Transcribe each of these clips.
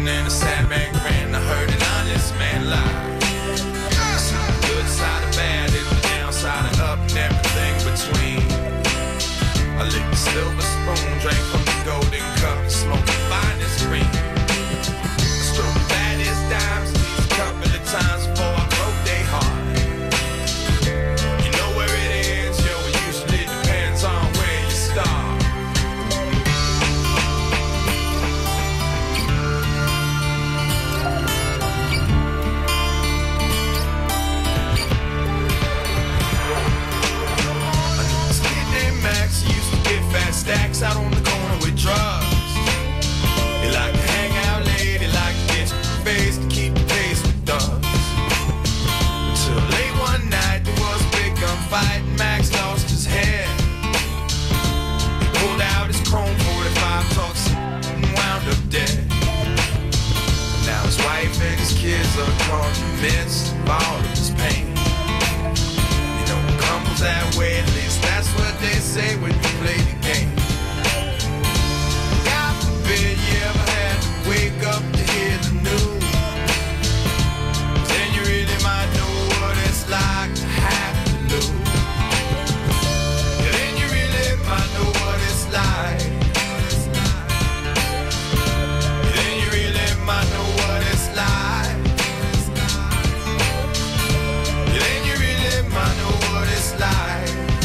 And then a sad man grin, I heard an honest man lie. I see the good side of bad, and the downside of up, and everything between. I licked the silver spoon, drank from the golden cup, and smoked the finest green. I stroked the baddest dimes, at least a couple of times before I broke their heart. You know where it ends, yo, it usually depends on where you start. Max used to get fat stacks out on the corner with drugs. He liked to hang out late, he liked to get your face to keep the pace with thugs. Until late one night there was a big gunfight and Max lost his head. He pulled out his chrome 45 trucks and wound up dead. Now his wife and his kids are caught in the midst of all of his pain. You know it crumbles that way, at least that's what they say when you play the game. God forbid you ever had to wake up to hear the news. Then you really might know what it's like to have to lose. Yeah, then you really might know what it's like. Yeah, then you really might know what it's like. Yeah, then you really might know what it's like.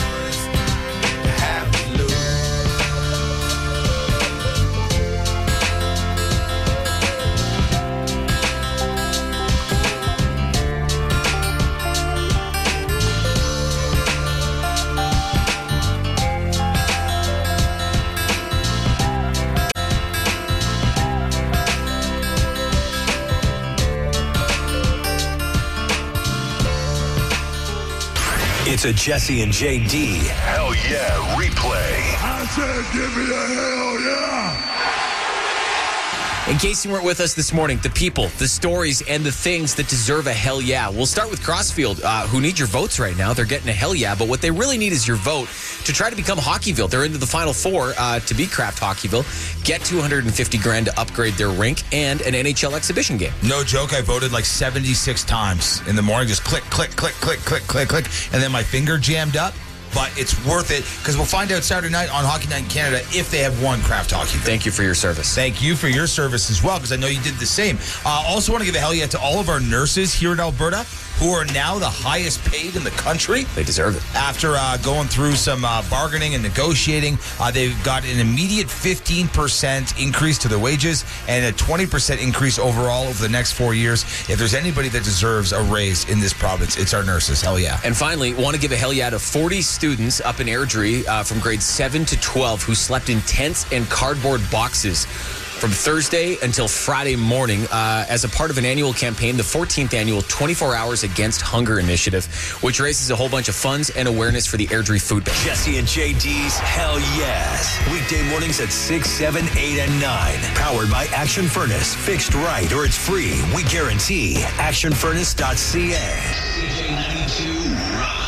It's a Jesse and JD Hell Yeah replay. I said, give me a hell yeah. In case you weren't with us this morning, the people, the stories, and the things that deserve a hell yeah. We'll start with Crossfield, who need your votes right now. They're getting a hell yeah, but what they really need is your vote to try to become Hockeyville. They're into the Final Four to be Kraft Hockeyville, get $250,000 to upgrade their rink, and an NHL exhibition game. No joke, I voted like 76 times in the morning. Just click, click, click, click, click, click, click, and then my finger jammed up. But it's worth it because we'll find out Saturday night on Hockey Night in Canada if they have won Kraft Hockey. Thank you for your service. Thank you for your service as well because I know you did the same. Also want to give a hell yeah to all of our nurses here in Alberta who are now the highest paid in the country. They deserve it. After going through some bargaining and negotiating, they've got an immediate 15% increase to their wages and a 20% increase overall over the next 4 years. If there's anybody that deserves a raise in this province, it's our nurses. Hell yeah. And finally, want to give a hell yeah to 40 students up in Airdrie from grades 7 to 12 who slept in tents and cardboard boxes from Thursday until Friday morning as a part of an annual campaign, the 14th annual 24 Hours Against Hunger Initiative, which raises a whole bunch of funds and awareness for the Airdrie Food Bank. Jesse and JD's Hell Yes. Weekday mornings at 6, 7, 8, and 9. Powered by Action Furnace. Fixed right or it's free. We guarantee. ActionFurnace.ca. CJ92 rocks.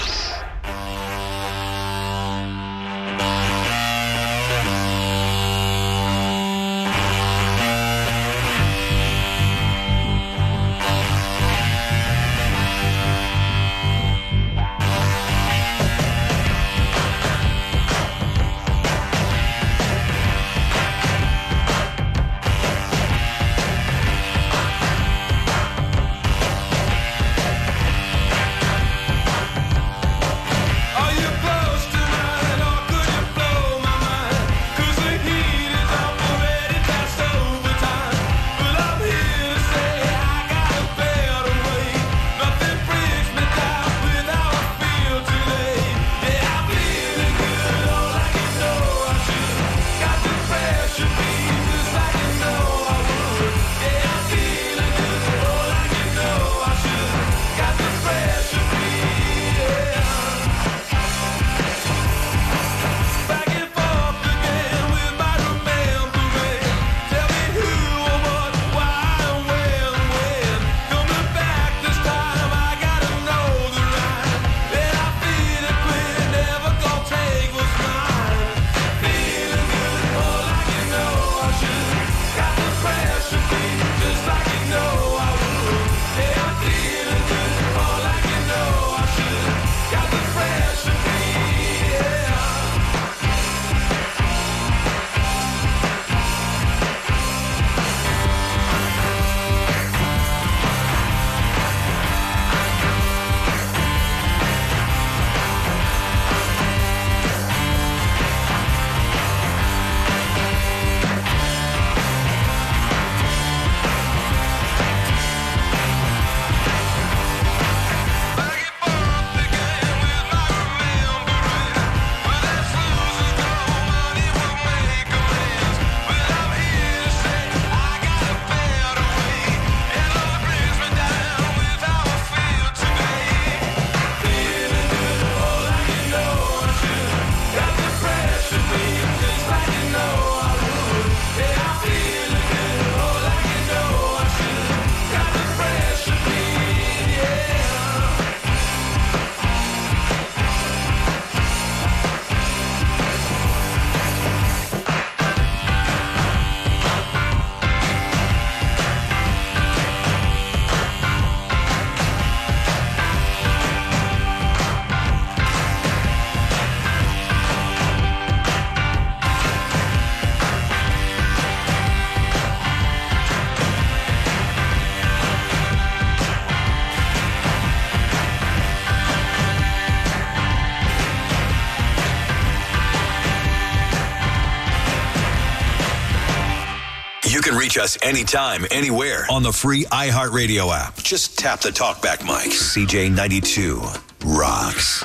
reach us anytime, anywhere on the free iHeartRadio app. Just tap the talkback mic. CJ92 rocks.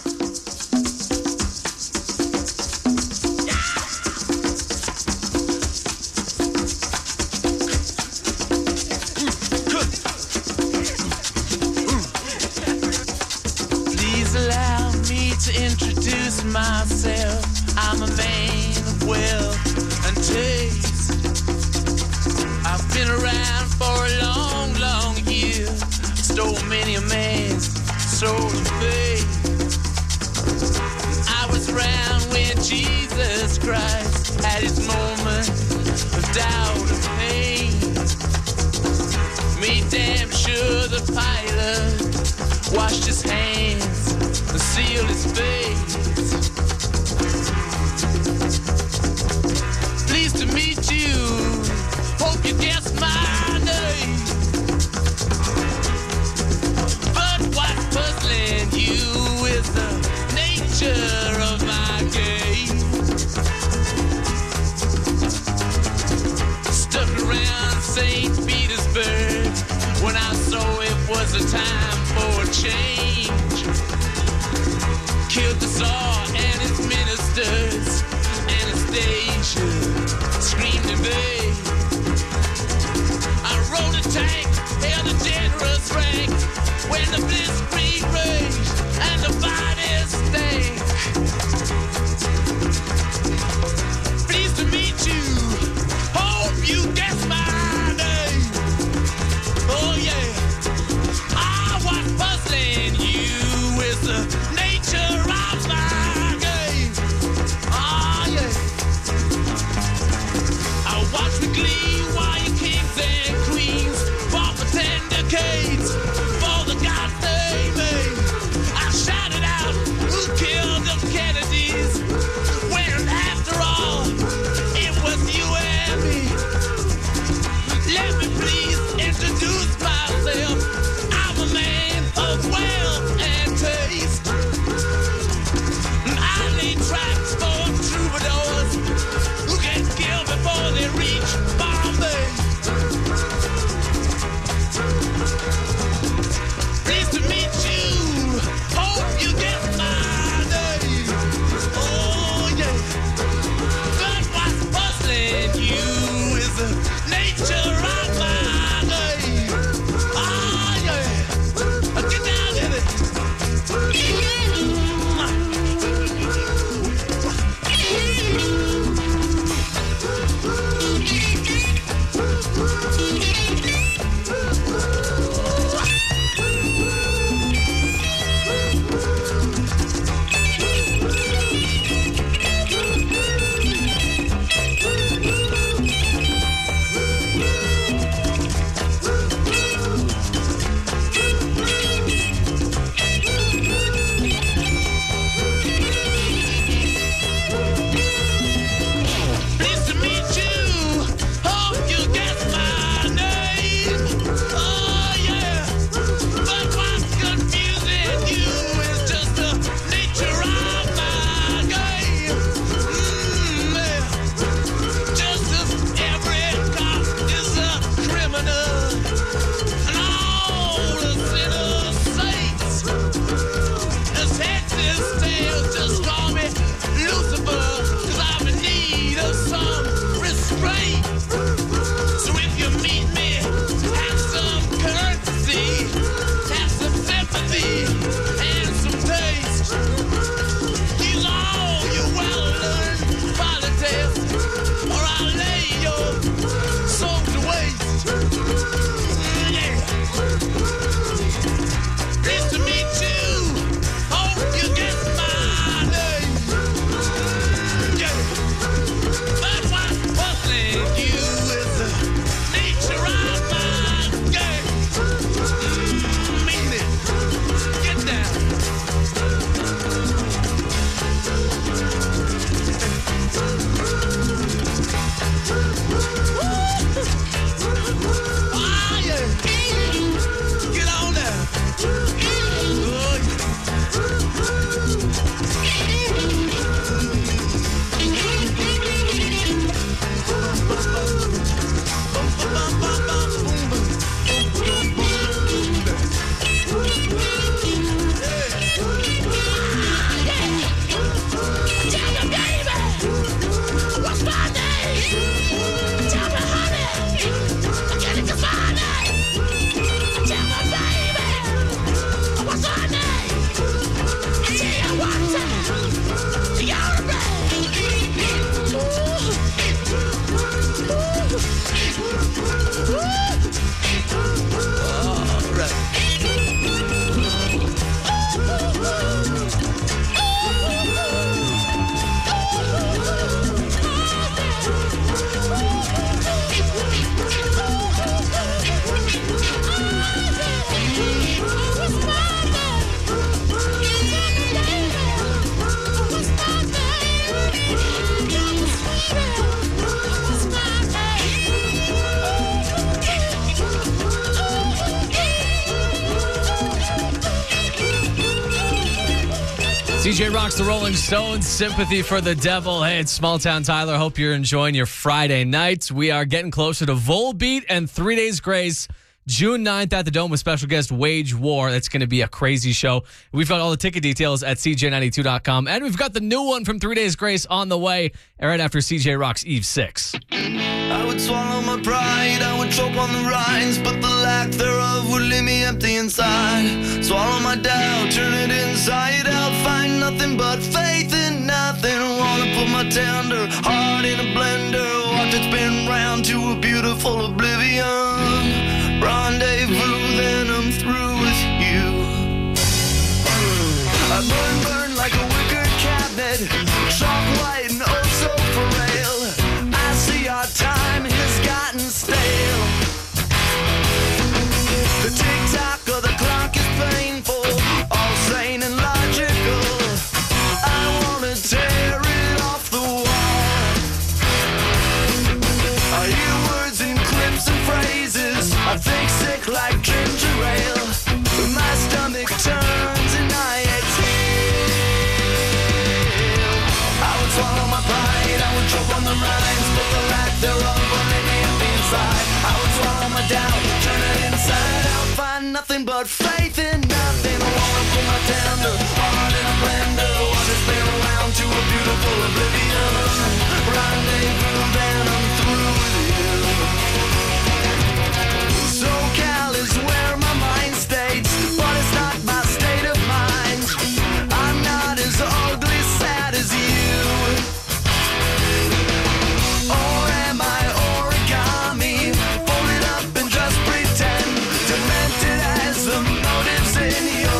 Please allow me to introduce myself. I'm a man of wealth and taste. I've been around for a long, long year. Stole many a man's soul of faith. I was around when Jesus Christ had his moment of doubt and pain. Made damn sure the pilot washed his hands and sealed his face. Pleased to meet you. Hope you guessed my name. But what's puzzling you is the nature of my game. Stuck around St. Petersburg when I saw it was a time for a change. Killed the Tsar and his ministers. Anastasia screamed in vain. I rode a tank, held a generous rank when the blitzkrieg raged and the bodies stank. Pleased to meet you. Hope you guess my name. Oh yeah. I CJ rocks the Rolling Stones, Sympathy for the Devil. Hey, it's Small Town Tyler. Hope you're enjoying your Friday night. We are getting closer to Volbeat and 3 Days Grace, June 9th at the Dome with special guest Wage War. That's going to be a crazy show. We've got all the ticket details at CJ92.com. And we've got the new one from 3 Days Grace on the way right after CJ rocks Eve 6. I would swallow my pride, I would choke on the rinds, but the lack thereof would leave me empty inside. Swallow my doubt, turn it inside out, find nothing but faith in nothing. Wanna put my tender heart in a blender, watch it spin round to a beautiful oblivion. Rendezvous, then I'm through with you. I burn like a wicker cabinet, chalk white and oh so frail. I see our time has gotten stale. The tick-tock of the clock is painful, all sane and logical. I wanna tear it off the wall. I hear words and clips and phrases, I think sick like ginger ale. My stomach turns and I exhale. I would swallow my pride, I would choke on the rinds, but the lack thereof will leave me empty inside. I would swallow my doubt, turn it inside out, find nothing but faith in nothing. I wanna put my tender heart in a blender, watch it spin around to a beautiful oblivion. Rendezvous, then I'm through with you. SoCal is where my mind stays, but it's not my state of mind. I'm not as ugly sad as you. Or am I origami, fold it up and just pretend, demented as the motives in your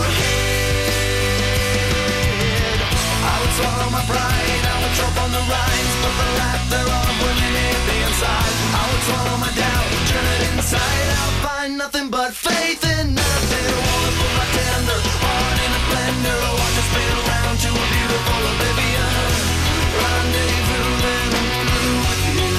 head. I would swallow my pride, I would choke on the rinds, but the lack thereof would leave me inside. I would swallow my doubt, turn it inside out, find nothing but faith in nothing. I wanna put my tender heart in a blender, watch it spin around to a beautiful oblivion. Rendezvous, then I'm through with you.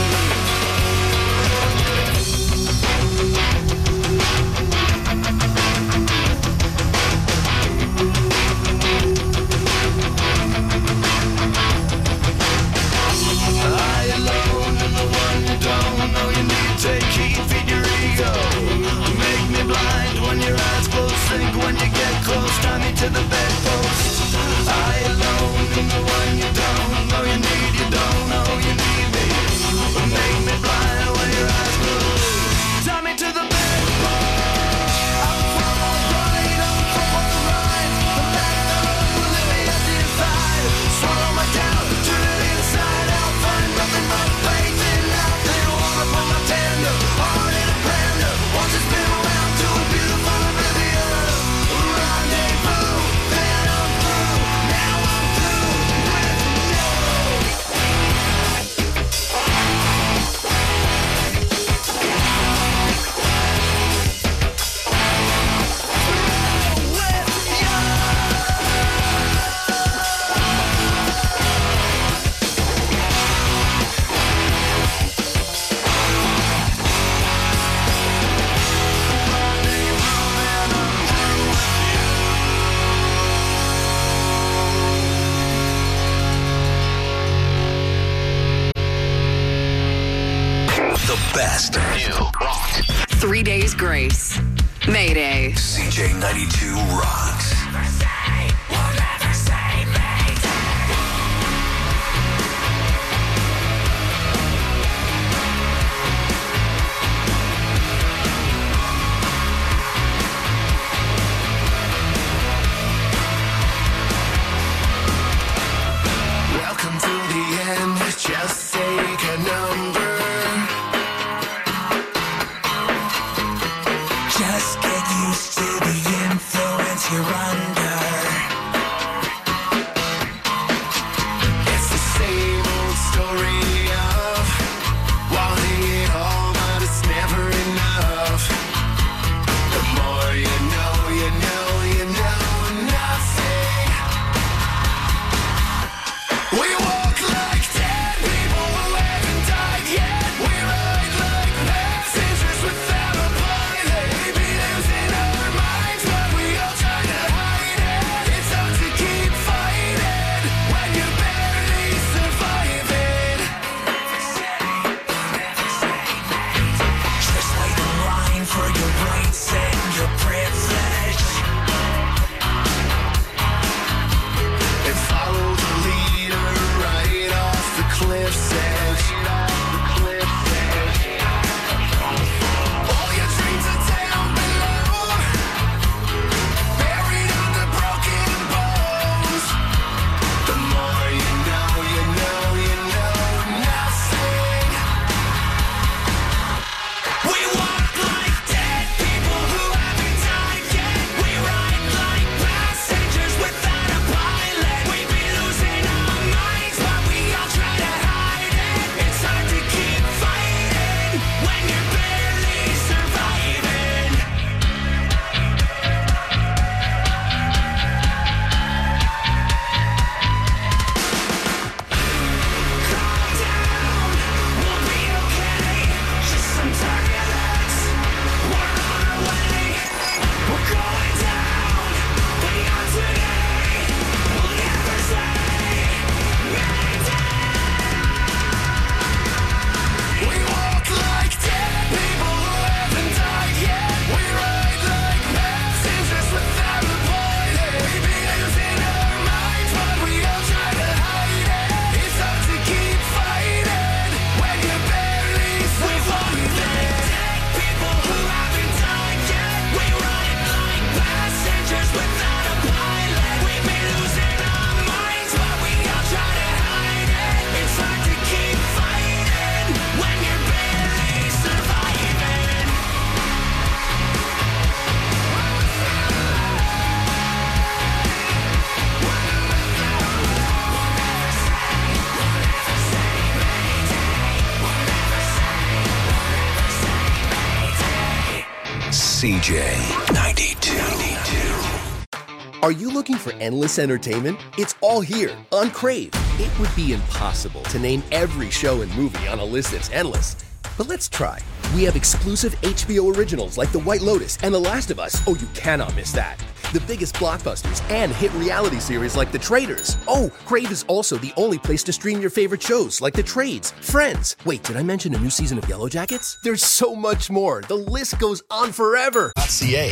I alone am the one you don't know you need. Take heed, feed your ego. Make me blind when your eyes close. Think when you get close, tie me to the bedpost. I alone am the one you don't know you need. You don't know you need me. Make me blind when your eyes close. Tie me to the bedpost. I'm from all right, I'm from all right. The lack thereof will leave me empty inside. Swallow my doubt, turn it inside out, find nothing but faith in nothing. Wanna put my tender heart in a blender, watch it spin around to a beautiful oblivion. Rendezvous, then I'm through. Now I'm through with The best. New rock. 3 Days Grace. Mayday. CJ92 rocks. welcome to the end, just take a number. Just get used to the influence you're under. CJ 92. Are you looking for endless entertainment? It's all here on Crave. It would be impossible to name every show and movie on a list that's endless. But let's try. We have exclusive HBO originals like The White Lotus and The Last of Us. Oh, you cannot miss that. The biggest blockbusters and hit reality series like The Traitors. Oh, Crave is also the only place to stream your favorite shows like The Trades, Friends. Wait, did I mention a new season of Yellow Jackets? There's so much more. The list goes on forever. .ca.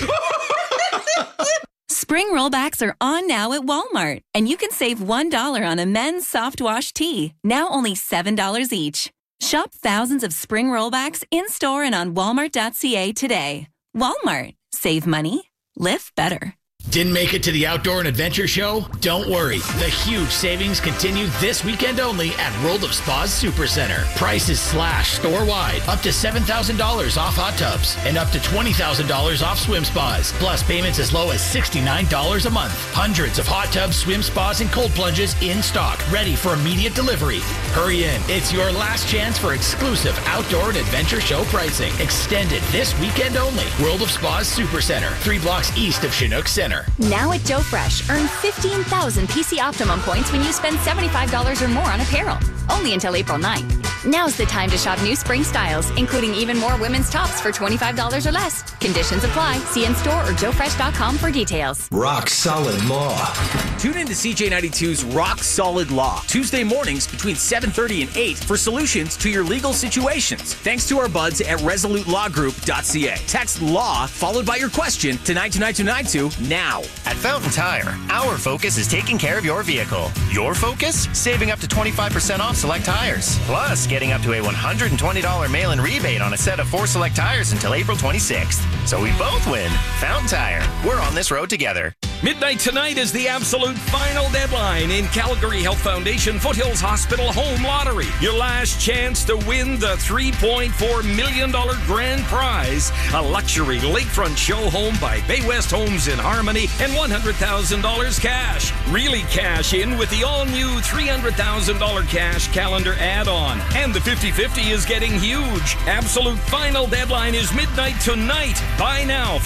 Spring rollbacks are on now at Walmart, and you can save $1 on a men's soft wash tee, now only $7 each. Shop thousands of spring rollbacks in-store and on walmart.ca today. Walmart. Save money. Live better. Didn't make it to the Outdoor and Adventure Show? Don't worry. The huge savings continue this weekend only at World of Spas Supercenter. Prices slash store-wide. Up to $7,000 off hot tubs and up to $20,000 off swim spas. Plus payments as low as $69 a month. Hundreds of hot tubs, swim spas, and cold plunges in stock. Ready for immediate delivery. Hurry in. It's your last chance for exclusive Outdoor and Adventure Show pricing. Extended this weekend only. World of Spas Supercenter. 3 blocks east of Chinook Center. Now at Joe Fresh, earn 15,000 PC Optimum points when you spend $75 or more on apparel. Only until April 9th. Now's the time to shop new spring styles, including even more women's tops for $25 or less. Conditions apply. See in-store or joefresh.com for details. Rock Solid Law. Tune in to CJ92's Rock Solid Law, Tuesday mornings between 7:30 and 8 for solutions to your legal situations. Thanks to our buds at ResoluteLawGroup.ca. Text LAW followed by your question to 92992 now. At Fountain Tire, our focus is taking care of your vehicle. Your focus? Saving up to 25% off select tires. Plus, getting up to a $120 mail-in rebate on a set of 4 select tires until April 26th. So we both win. Fountain Tire. We're on this road together. Midnight tonight is the absolute final deadline in Calgary Health Foundation Foothills Hospital Home Lottery. Your last chance to win the $3.4 million grand prize, a luxury lakefront show home by Bay West Homes in Harmony, and $100,000 cash. Really cash in with the all-new $300,000 cash calendar add-on. And the 50-50 is getting huge. Absolute final deadline is midnight tonight. Buy now.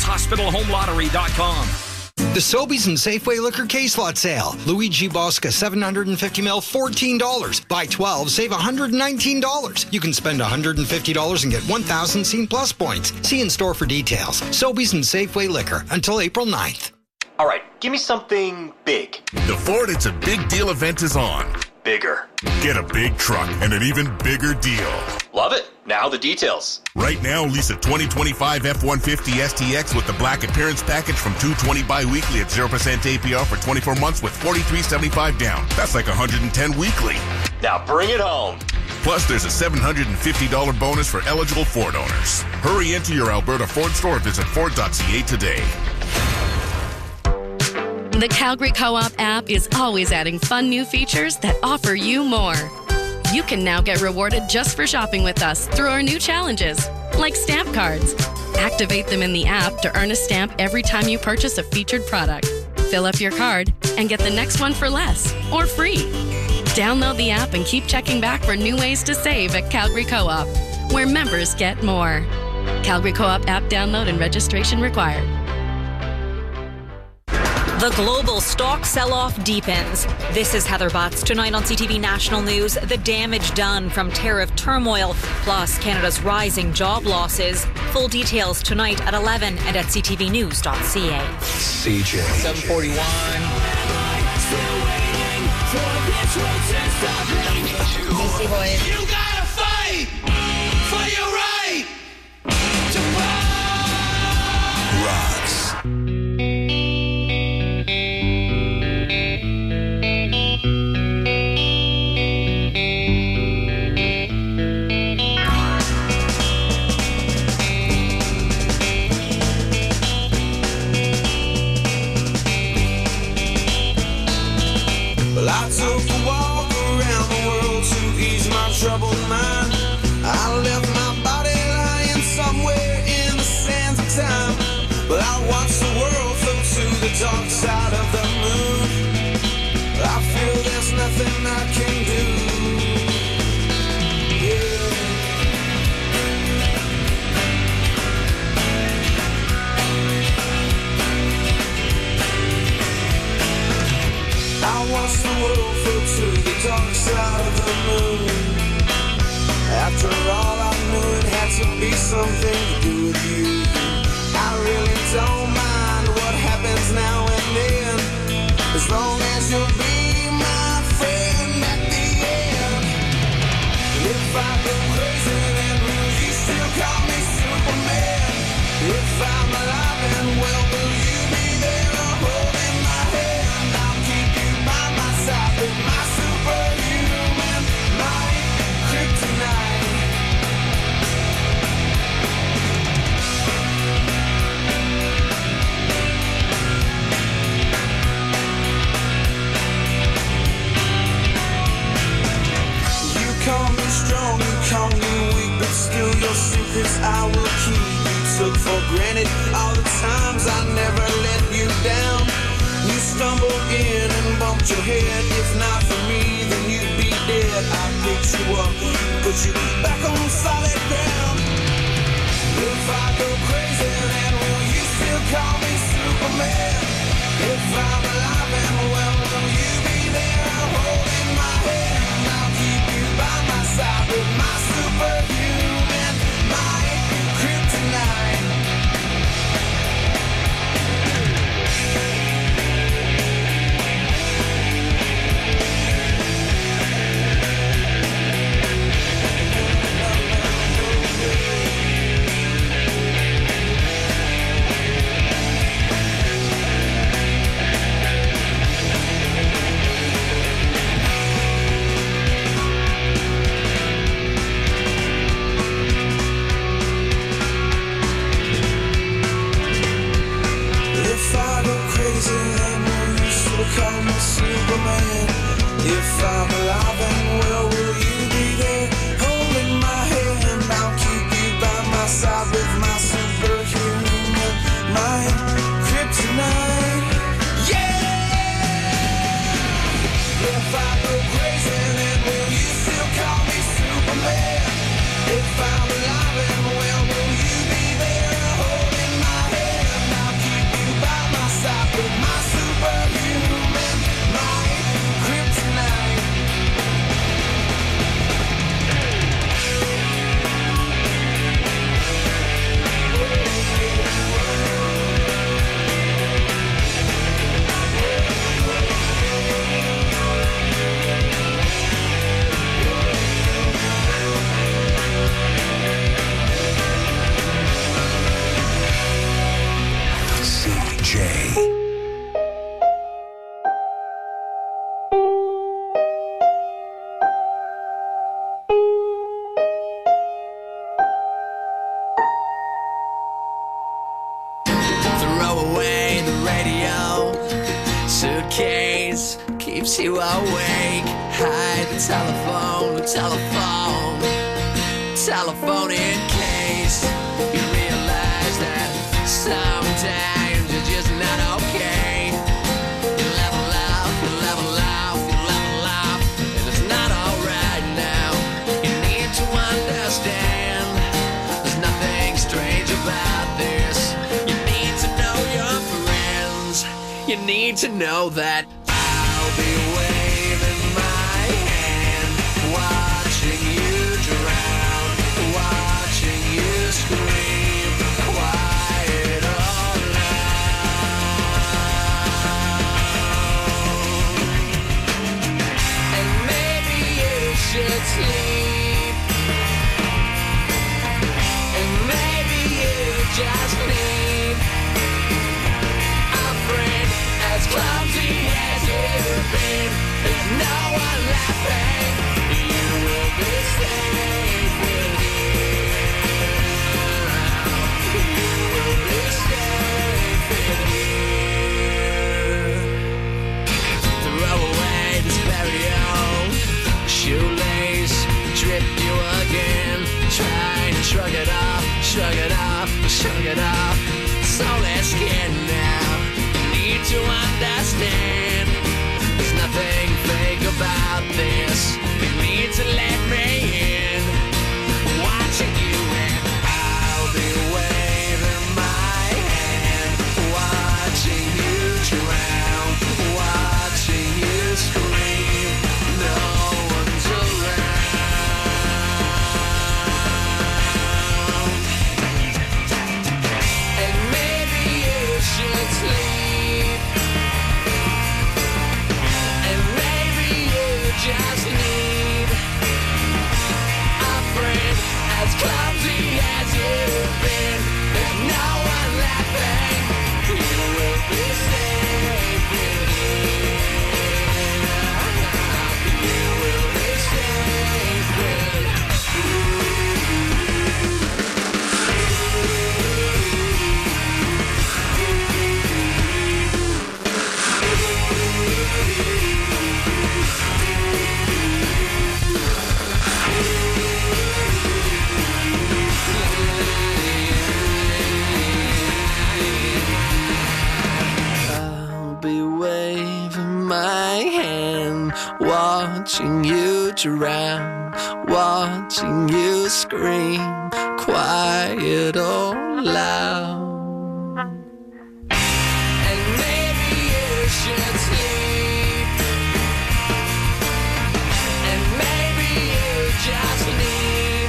FoothillsHospitalHomeLottery.com. The Sobeys and Safeway Liquor Case Lot Sale. Luigi Bosca 750ml, $14. Buy 12, save $119. You can spend $150 and get 1,000 Scene Plus points. See in store for details. Sobeys and Safeway Liquor until April 9th. All right, give me something big. The Ford It's a Big Deal event is on. Bigger. Get a big truck and an even bigger deal. Love it. Now the details. Right now, lease a 2025 F-150 STX with the black appearance package from $220 bi-weekly at 0% APR for 24 months with $43.75 down. That's like $110 weekly. Now bring it home. Plus, there's a $750 bonus for eligible Ford owners. Hurry into your Alberta Ford store or visit Ford.ca today. The Calgary Co-op app is always adding fun new features that offer you more. You can now get rewarded just for shopping with us through our new challenges, like stamp cards. Activate them in the app to earn a stamp every time you purchase a featured product. Fill up your card and get the next one for less or free. Download the app and keep checking back for new ways to save at Calgary Co-op, where members get more. Calgary Co-op app download and registration required. The global stock sell-off deepens. This is Heather Butts. Tonight on CTV National News, the damage done from tariff turmoil, plus Canada's rising job losses. Full details tonight at 11 and at ctvnews.ca. CJ. 741. BC Boys. You gotta fight for your right to Rocks. Well, I took a walk around the world to ease my troubled mind. I left my body lying somewhere in the sands of time. But I watched the world float to the dark side of the moon. I feel there's nothing I can do. Yeah. promise I will keep. You took for granted all the times I never let you down. You stumbled in and bumped your head. If not for me, then you'd be dead. I picked you up, put you back on solid ground. If I go crazy, then will you still call me Superman? If I'm alive and well, will you be there holding my hand? I'll keep you by my side with my superhuman, my kryptonite. Call me Superman. If I'm alive and well, will you be there holding my hand? I'll keep you by my side with my superhuman, my kryptonite. Yeah! If I go crazy, then will you still call me Superman? If I'm alive and well, will you be there holding my hand? I'll keep you by my side with my superhuman, my kryptonite. CJ. Throw away the radio. Suitcase keeps you awake. Hide the telephone in case you realize that sometimes you're just not okay. You level up, and it's not alright now. You need to understand there's nothing strange about this. You need to know your friends. You need to know that I'll be waving my hand, watching you drown, watching you scream, quiet all alone. And maybe you should sleep, and maybe you just need a friend as clumsy as you've been. There's no one laughing. You will be safe with you will be safe with Throw away the stereo. Shoelace tripped you again. Try and shrug it off, shrug it off, shrug it off. It's only skin now. Need to understand there's nothing fake about this. You need to let me in. Watching you and I'll be waving my hand, watching you drown, watching you scream. No one's around. And maybe you should sleep, and maybe you just watching you drown, watching you scream, quiet or loud. And maybe you should sleep, and maybe you just need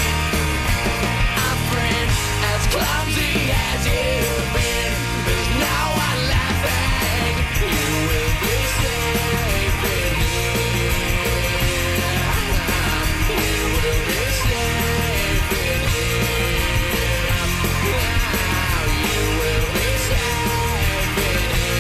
a friend as clumsy as you've been. There's no one laughing. You will be safe in here. You will be safe in here. Now you will be safe in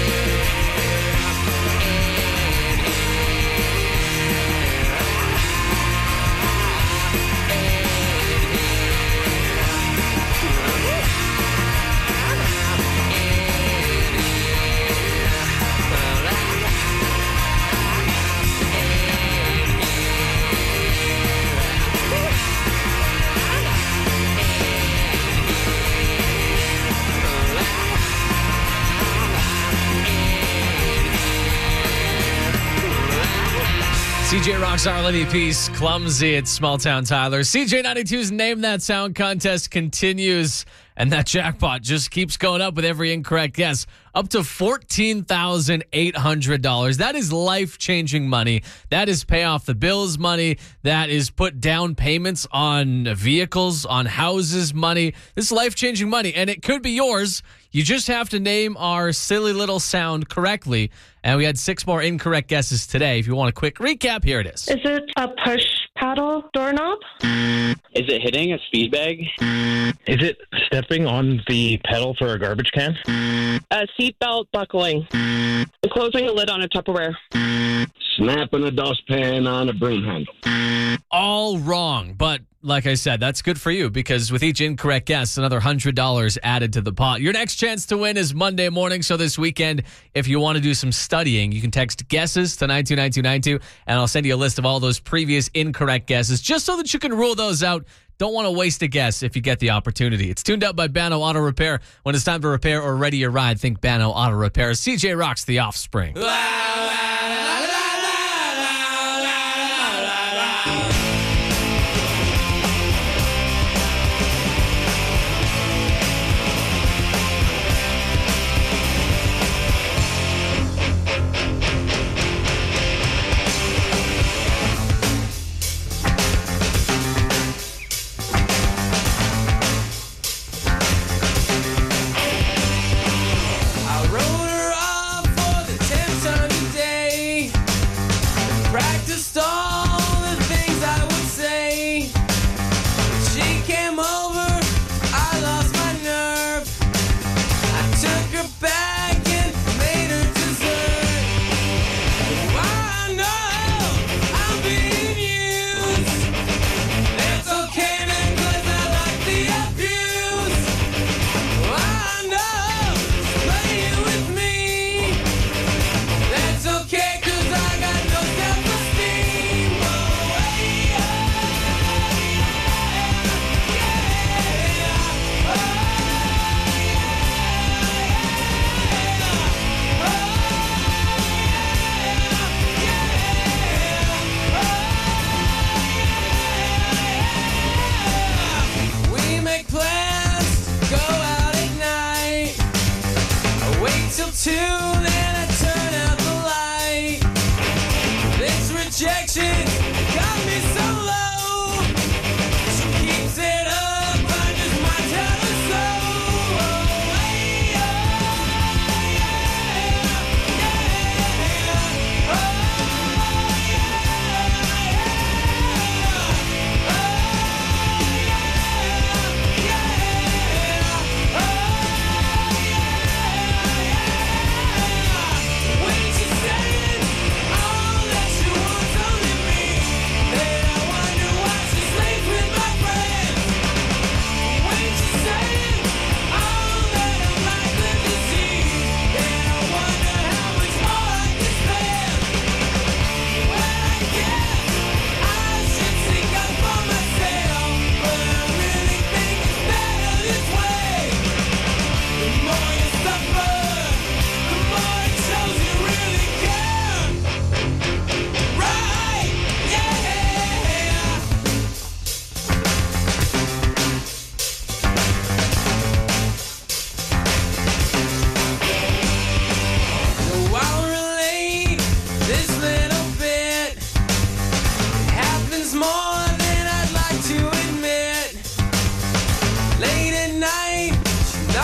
CJ rocks our Lenny Peace, Clumsy at Small Town Tyler. CJ92's Name That Sound contest continues, and that jackpot just keeps going up with every incorrect guess. Up to $14,800. That is life-changing money. That is pay off the bills money. That is put down payments on vehicles, on houses money. This is life-changing money, and it could be yours. You just have to name our silly little sound correctly. And we had 6 more incorrect guesses today. If you want a quick recap, here it is. Is it a push paddle doorknob? Is it hitting a speed bag? Is it stepping on the pedal for a garbage can? A seatbelt buckling. Closing a lid on a Tupperware. Snapping a dustpan on a broom handle. All wrong, but like I said, that's good for you because with each incorrect guess, another $100 added to the pot. Your next chance to win is Monday morning. So this weekend, if you want to do some studying, you can text guesses to 92992, and I'll send you a list of all those previous incorrect guesses just so that you can rule those out. Don't want to waste a guess if you get the opportunity. It's tuned up by Banno Auto Repair. When it's time to repair or ready your ride, think Banno Auto Repair. CJ rocks The Offspring.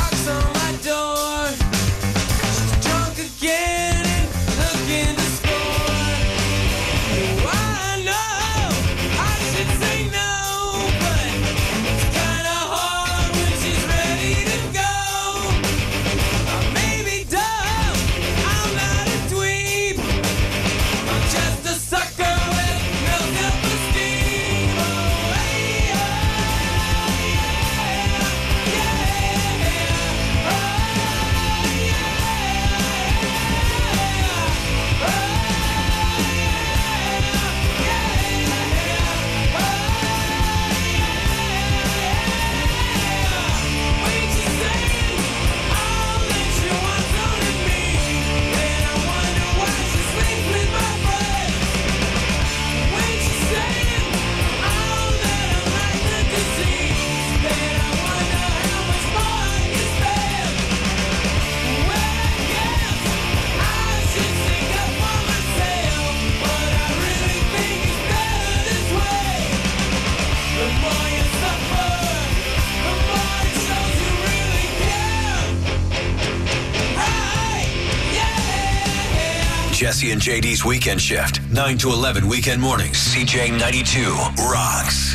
knocks on my door. She's drunk again and looking to score. Oh, I know I should say no, but it's kinda hard when she's ready to go. I may be dumb, I'm not a dweeb. I'm just a sucker with no self-esteem. Oh, hey, Jesse and JD's Weekend Shift, 9 to 11 weekend mornings. CJ 92 rocks.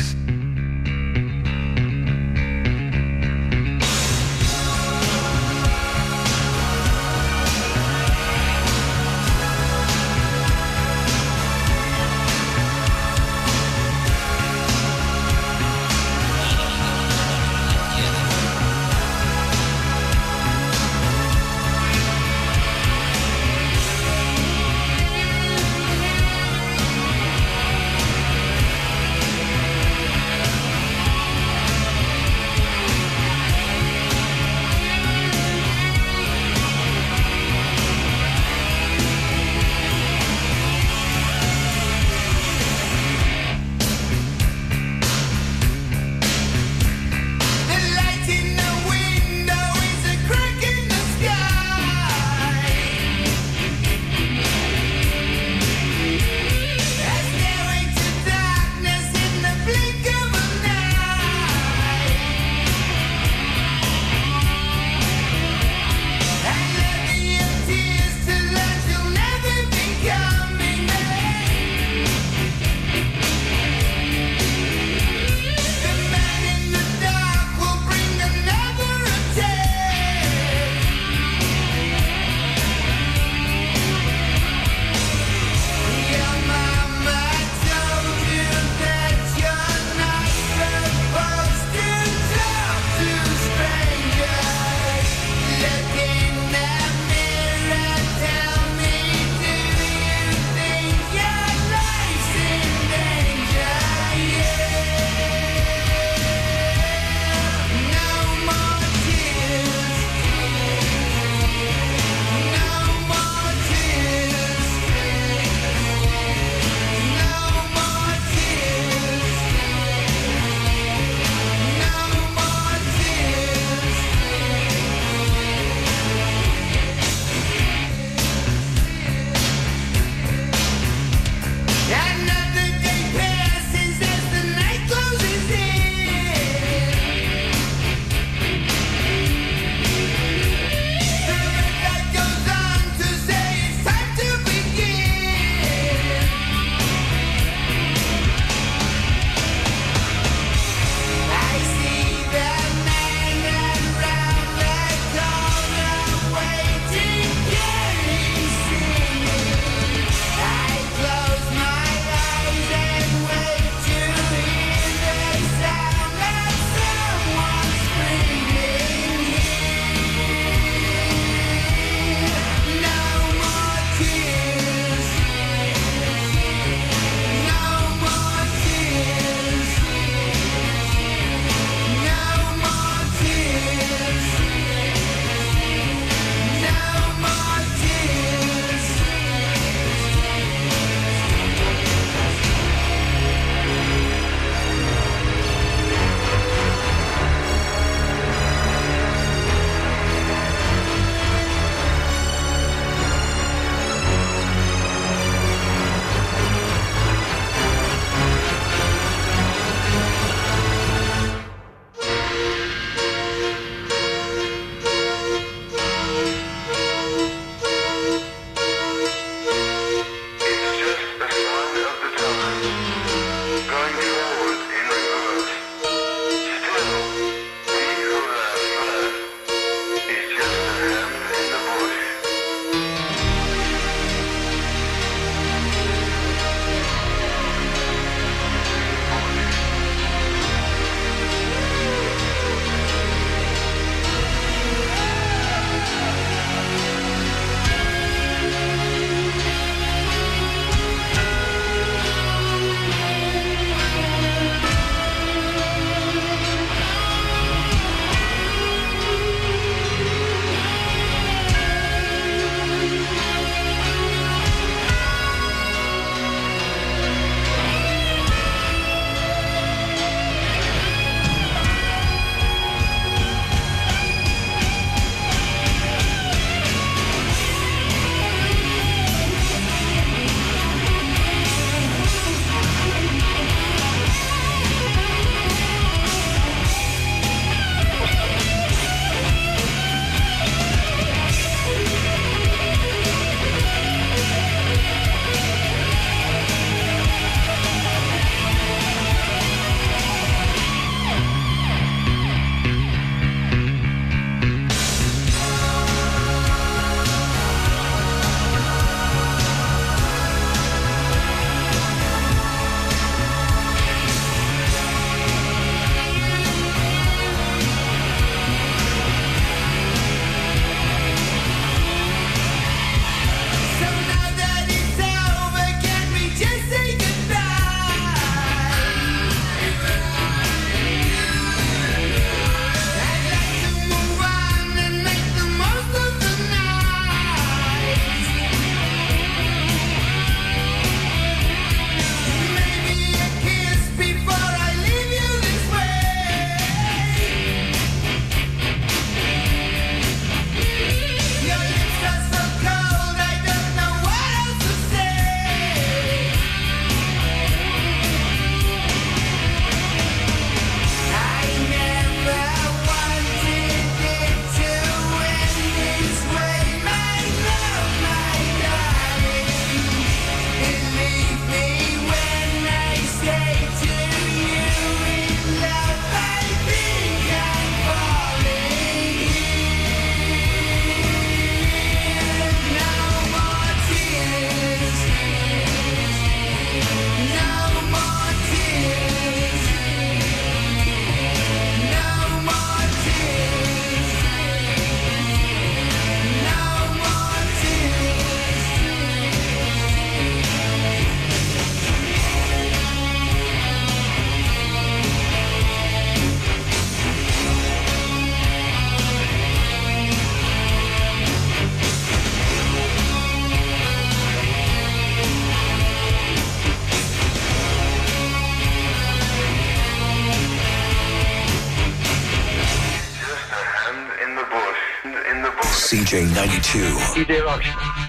CJ92. CJ Rock.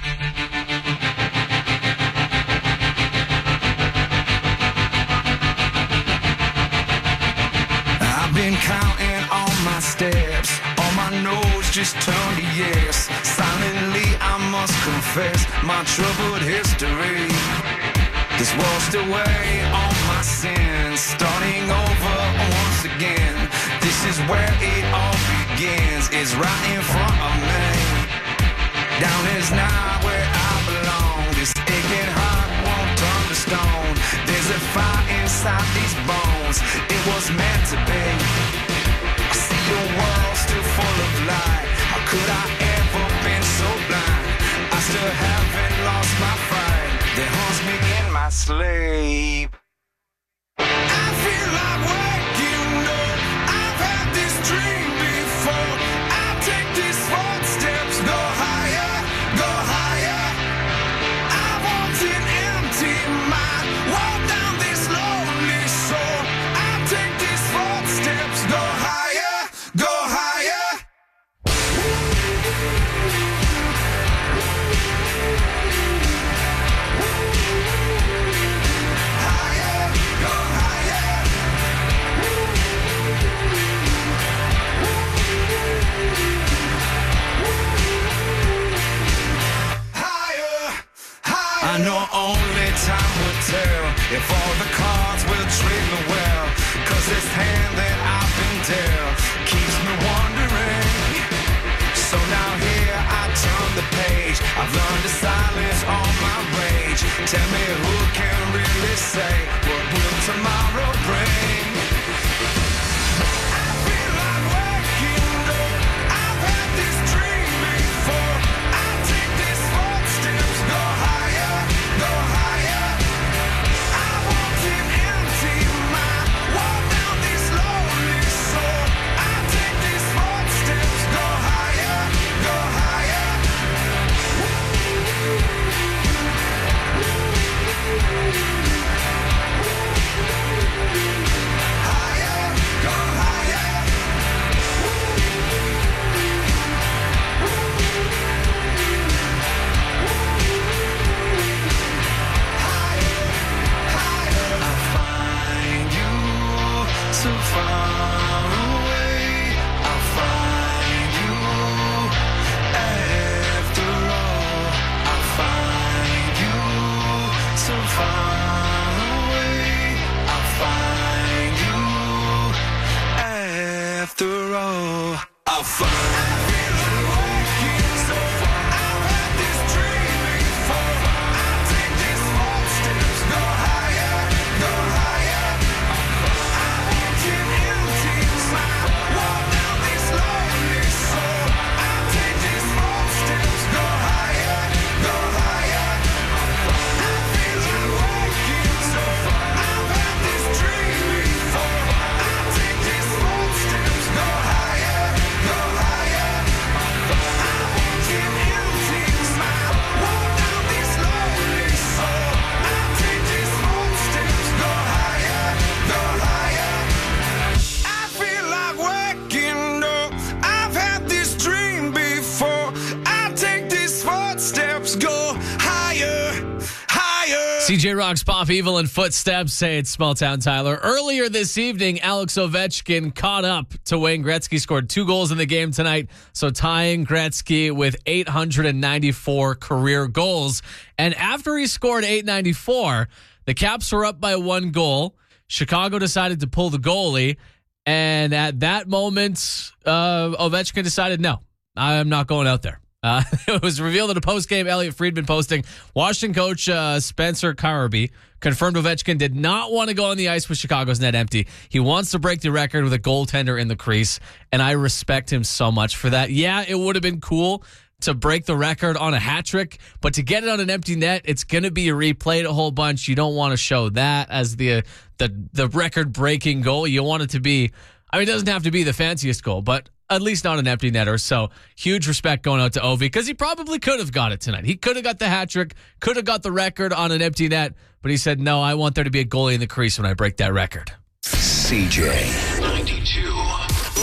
I've been counting all my steps. On my nose just turned to yes. Silently I must confess my troubled history. This washed away all my sins, starting over once again. This is where it all begins. It's right in front of me. Down is not where I belong. This aching heart won't turn to stone. There's a fire inside these bones. It was meant to be. I see your world still full of light. How could I ever been so blind? I still haven't lost my fight that haunts me in my sleep. I feel like waking up. I've had this dream before. I take these footsteps, go higher, go higher. I want an empty mind, walk down this lonely soul. I take these footsteps, go higher, go higher. I know only time will tell if all the cards will treat me well. Cause this hand that I've been dealt keeps me wondering. So now here I turn the page. I've learned to silence all my rage. Tell me who can really say what will tomorrow bring? I feel like waking up. I've had this dream before. I take these footsteps, go higher, go higher. I want an empty mind, walk down this lonely soul. I take these footsteps, go higher, go higher. Higher, go higher. I find you so far away. I find you after all. I find you so far away. I find you after all. I find CJ Rock's Pop Evil and Footsteps. Say it's Small Town Tyler. Earlier this evening, Alex Ovechkin caught up to Wayne Gretzky, scored 2 goals in the game tonight, so tying Gretzky with 894 career goals. And after he scored 894, the Caps were up by 1 goal. Chicago decided to pull the goalie, and at that moment, Ovechkin decided, no, I'm not going out there. It was revealed in a post-game Elliot Friedman posting. Washington coach Spencer Carby confirmed Ovechkin did not want to go on the ice with Chicago's net empty. He wants to break the record with a goaltender in the crease, and I respect him so much for that. Yeah, it would have been cool to break the record on a hat trick, but to get it on an empty net, it's going to be replayed a whole bunch. You don't want to show that as the record-breaking goal. You want it to be, I mean, it doesn't have to be the fanciest goal, but at least not an empty netter. So huge respect going out to Ovi because he probably could have got it tonight. He could have got the hat trick, could have got the record on an empty net, but he said, no, I want there to be a goalie in the crease when I break that record. CJ92.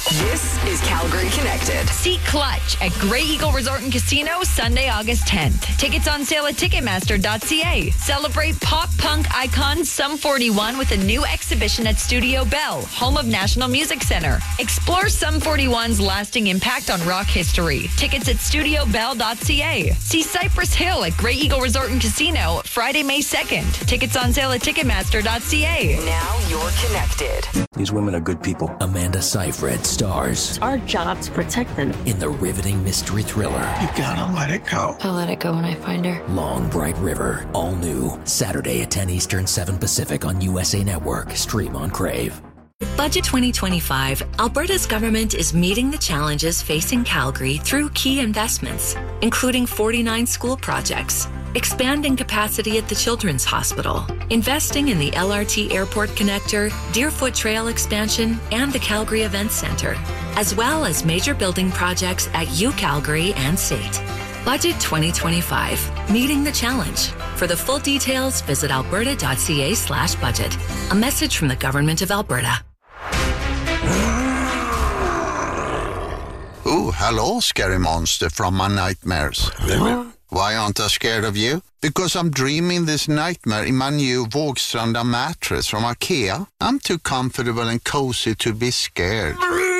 This is Calgary Connected. See Clutch at Grey Eagle Resort and Casino Sunday, August 10th. Tickets on sale at Ticketmaster.ca. Celebrate pop punk icon Sum 41 with a new exhibition at Studio Bell, home of National Music Center. Explore Sum 41's lasting impact on rock history. Tickets at StudioBell.ca. See Cypress Hill at Grey Eagle Resort and Casino Friday, May 2nd. Tickets on sale at Ticketmaster.ca. Now you're connected. These women are good people. Amanda Seyfried stars Our job to protect them. in the riveting mystery thriller You gotta let it go. I'll let it go when I find her. Long Bright River. All new. Saturday at 10 Eastern, 7 Pacific on USA Network. Stream on Crave. With Budget 2025, Alberta's government is meeting the challenges facing Calgary through key investments, including 49 school projects, expanding capacity at the Children's Hospital, investing in the LRT Airport Connector, Deerfoot Trail expansion, and the Calgary Events Centre, as well as major building projects at UCalgary and SAIT. Budget 2025, meeting the challenge. For the full details, visit alberta.ca/budget. A message from the Government of Alberta. Oh, hello, scary monster from my nightmares. Why aren't I scared of you? Because I'm dreaming this nightmare in my new Vågstranda mattress from IKEA. I'm too comfortable and cozy to be scared.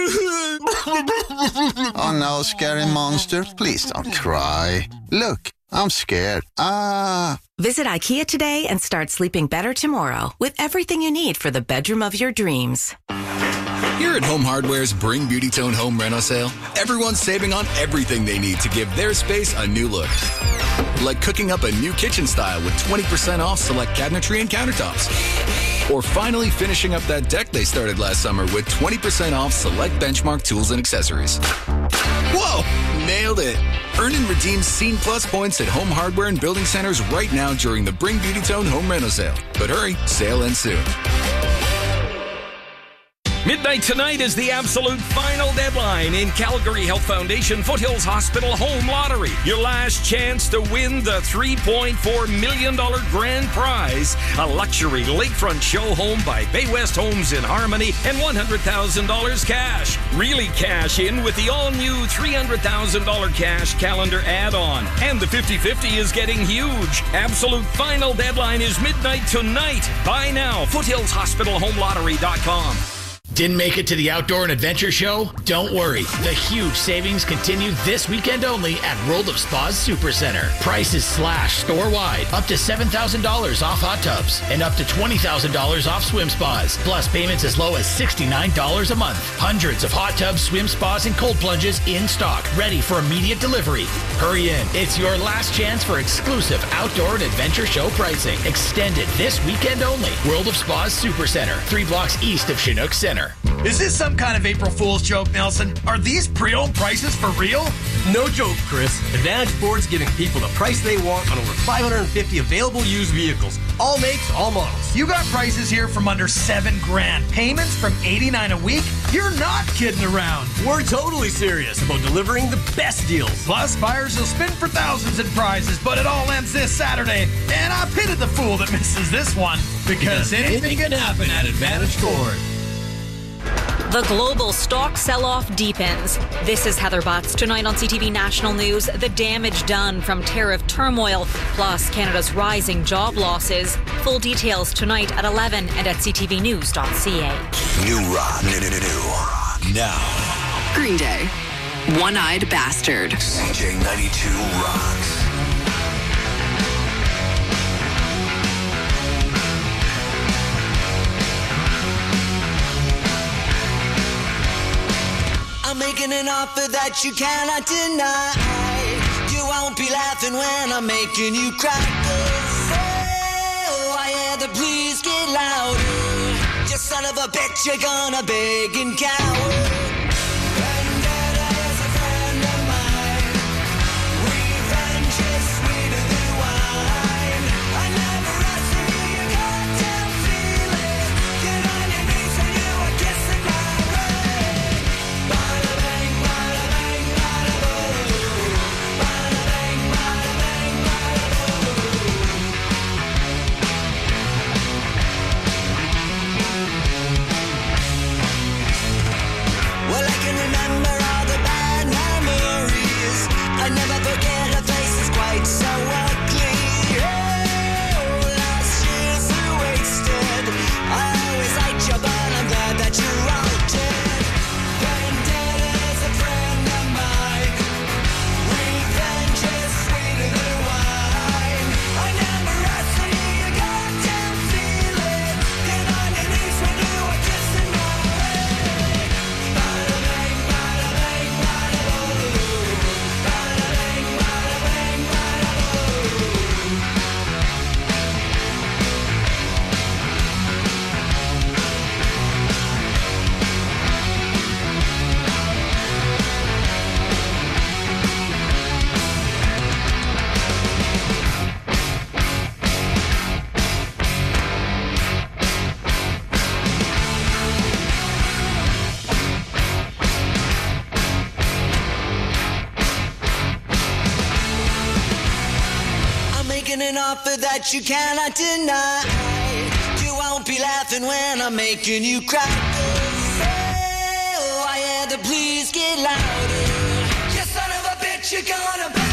Oh no, scary monster, please don't cry. Look, I'm scared. Visit IKEA today and start sleeping better tomorrow with everything you need for the bedroom of your dreams. Here at Home Hardware's Bring Beauty Tone Home Reno sale, everyone's saving on everything they need to give their space a new look. Like cooking up a new kitchen style with 20% off select cabinetry and countertops. Or finally finishing up that deck they started last summer with 20% off select Benchmark tools and accessories. Whoa! Nailed it! Earn and redeem Scene Plus points at Home Hardware and Building Centers right now during the Bring Beauty Tone Home Reno sale. But hurry, sale ends soon. Midnight tonight is the absolute final deadline in Calgary Health Foundation Foothills Hospital Home Lottery. Your last chance to win the $3.4 million grand prize, a luxury lakefront show home by Bay West Homes in Harmony, and $100,000 cash. Really cash in with the all-new $300,000 cash calendar add-on. And the 50-50 is getting huge. Absolute final deadline is midnight tonight. Buy now. FoothillsHospitalHomeLottery.com. Didn't make it to the Outdoor and Adventure Show? Don't worry. The huge savings continue this weekend only at World of Spas Supercenter. Prices slash store-wide. Up to $7,000 off hot tubs and up to $20,000 off swim spas. Plus payments as low as $69 a month. Hundreds of hot tubs, swim spas, and cold plunges in stock. Ready for immediate delivery. Hurry in. It's your last chance for exclusive Outdoor and Adventure Show pricing. Extended this weekend only. World of Spas Supercenter. 3 blocks east of Chinook Center. Is this some kind of April Fool's joke, Nelson? Are these pre-owned prices for real? No joke, Chris. Advantage Ford's giving people the price they want on over 550 available used vehicles. All makes, all models. You got prices here from under $7,000. Payments from $89 a week? You're not kidding around. We're totally serious about delivering the best deals. Plus, buyers will spin for thousands in prizes, but it all ends this Saturday. And I pity the fool that misses this one. Because anything can happen at Advantage Ford. The global stock sell-off deepens. This is Heather Butts. Tonight on CTV National News, the damage done from tariff turmoil, plus Canada's rising job losses. Full details tonight at 11 and at ctvnews.ca. New rock. New rock. Now. Green Day. One-Eyed Bastard. CJ92 rocks. I'm making an offer that you cannot deny. You won't be laughing when I'm making you cry. Oh, I hear the please get louder. You son of a bitch, you're gonna beg and cower. Vendetta is a friend of mine. Revenge is sweeter than wine. I never asked for you goddamn feeling. Get on your knees and you are kissing my ring. Bada bang, bada bang, bada boom. Bada bang, bada bang, bada boom. offer that you cannot deny. You won't be laughing when I'm making you cry. Oh, I had to please get louder. You son of a bitch, you're gonna bang.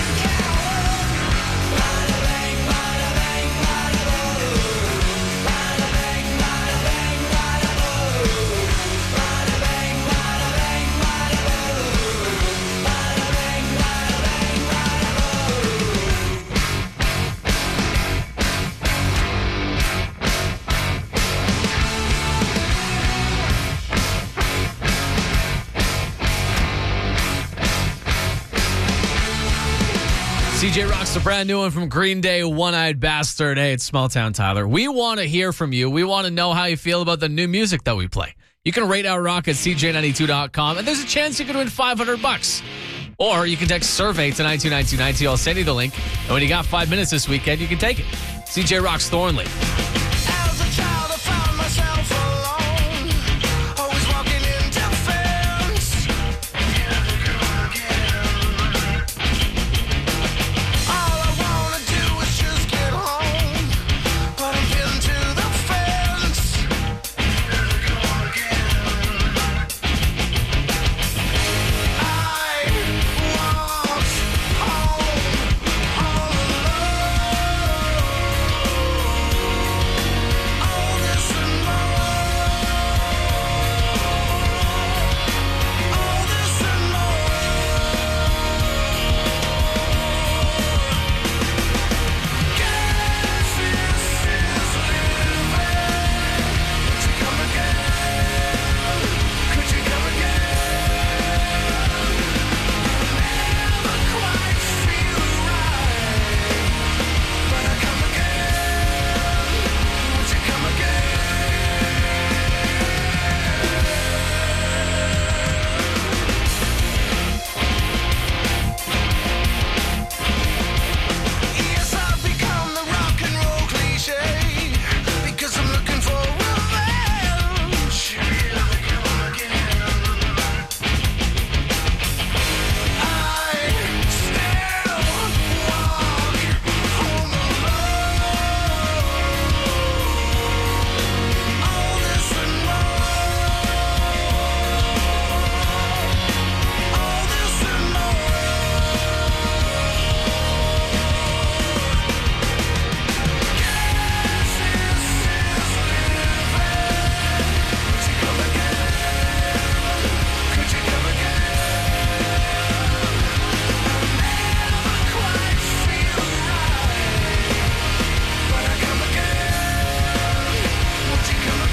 CJ rocks the brand new one from Green Day, One-Eyed Bastard. Hey, it's Small Town Tyler. We want to hear from you. We want to know how you feel about the new music that we play. You can rate our rock at cj92.com, and there's a chance you could win $500. Or you can text survey to 92929. I'll send you the link. And when you got 5 minutes this weekend, you can take it. CJ rocks Thornley. As a child, I found myself alone, always walking in defense. All I wanna do is just get home, but I'm pinned to the fence. I walked home all alone. All this and more. All this and more. Guess this is living. Could you come again? Could you come again? Never quite feel right, but I come again. Would you come Yes, I've become the rock and roll cliche because I'm looking for revenge. I still walk home alone. All this and more. All this and more. Guess this is living. Could you come again? Could you come again? Never quite feel right, but I come again. Would you come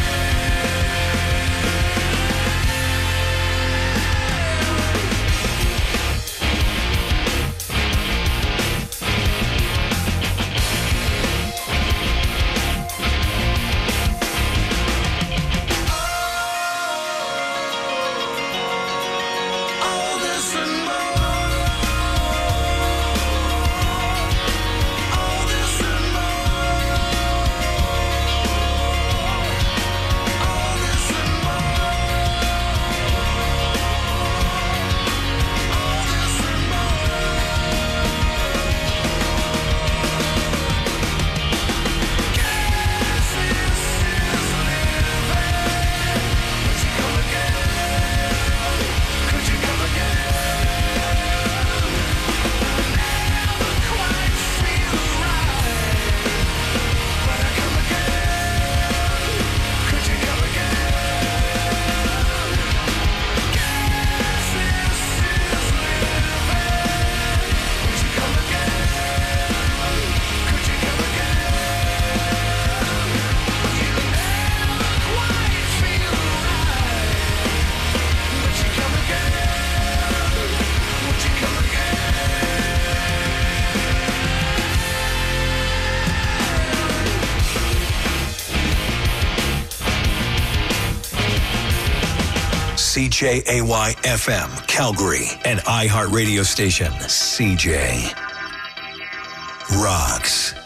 All this and more. All this and more. All this and more. All this and more. Guess this is living. Would you come again? Could you come again? Never quite feel right, but I come again. Could you come again? Guess this is living. Would you come again? Could you come again? You never quite feel right, but you come again. Would you come CJAY FM, Calgary, an iHeart radio station. CJ rocks.